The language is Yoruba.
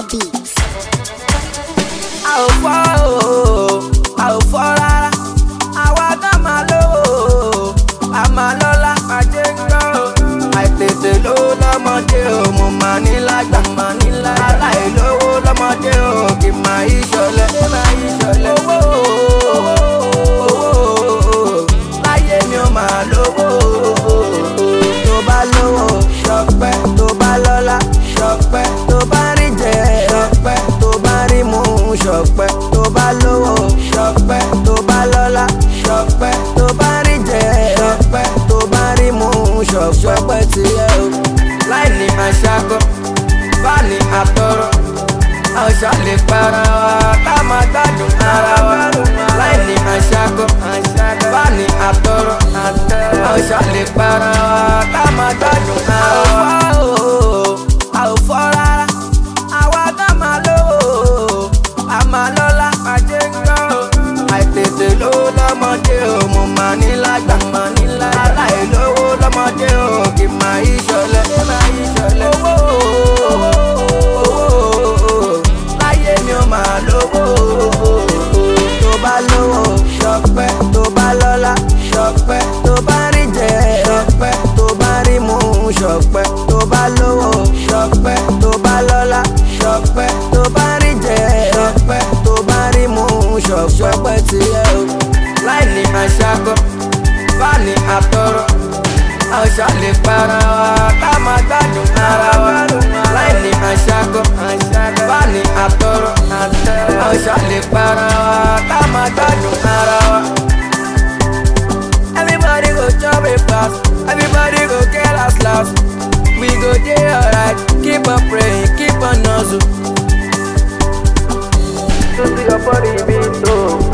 beats. A ò fọ́ o, a ò fọ́ rárá. Àwa náà máa lówó o, a máa lọ́lá, máa jẹ́ ń gbọ́ o. Àìtètè lówó lọ́mọdé o, mo máa ní lágbà, máa ní lágbà. Aláìlówó lọ́mọdé o, kì máa yí ṣọlẹ̀, máa yí ṣọlẹ̀. Owó o, láyé mi ò máa lówó o. Tó bá lówó, ṣọpẹ́, tó bá lọ́lá, ṣọpẹ́, tó bá rí jẹ, ṣọpẹ́, tó bá rí mu, ṣọpẹ́, tó bá lówó, ṣọpẹ́, tó bá lọ́lá, ṣọpẹ́, tó bá rí jẹ, ṣọpẹ́, tó bá rí mu, ṣọpẹ́ tiẹ̀ o. Láì ní aṣáko, bá ní àtọrọ, ọ̀ṣà lè para wa, ká máa gbádùn ara wa. Láì ní aṣáko, bá ní àtọrọ, ọ̀ṣà lè para wa, ká máa gbádùn ara wa. A ò fọ́ rárá, àwa náà máa lówó o, a máa lọ́lá, máa jẹ́ ń gbọ́ o. Àìtètè lówó lọ́mọdé o, mo máa ní lágbà, máa ní lágbà. Aláìlówó lọ́mọdé o, kì máa yí ṣọlẹ̀, máa yí ṣọlẹ̀. Owó o, láyé mi ò máa lówó o. Tó bá lówó, ṣọpẹ́, tó bá lọ́lá, ṣọpẹ́, tó bá rí jẹ, ṣọpẹ́, tó bá rí mu, ṣọpẹ́, tó bá lówó, ṣọpẹ́, tó bá lọ́lá, ṣọpẹ́, tó bá rí jẹ, ṣọpẹ́, tó bá rí mu, ṣọpẹ́ tiẹ̀ o. Láì ní aṣáko, bá ní àtọrọ, ọ̀ṣà lè para wa, ká máa gbádùn ara wa. Láì ní aṣáko, bá ní àtọrọ, ọ̀ṣà lè para wa, ká máa gbádùn ara wa. Everybody go chop a pass, everybody go get us last. We go dey alright, keep on praying, keep on hustle. To see your body beat, oh.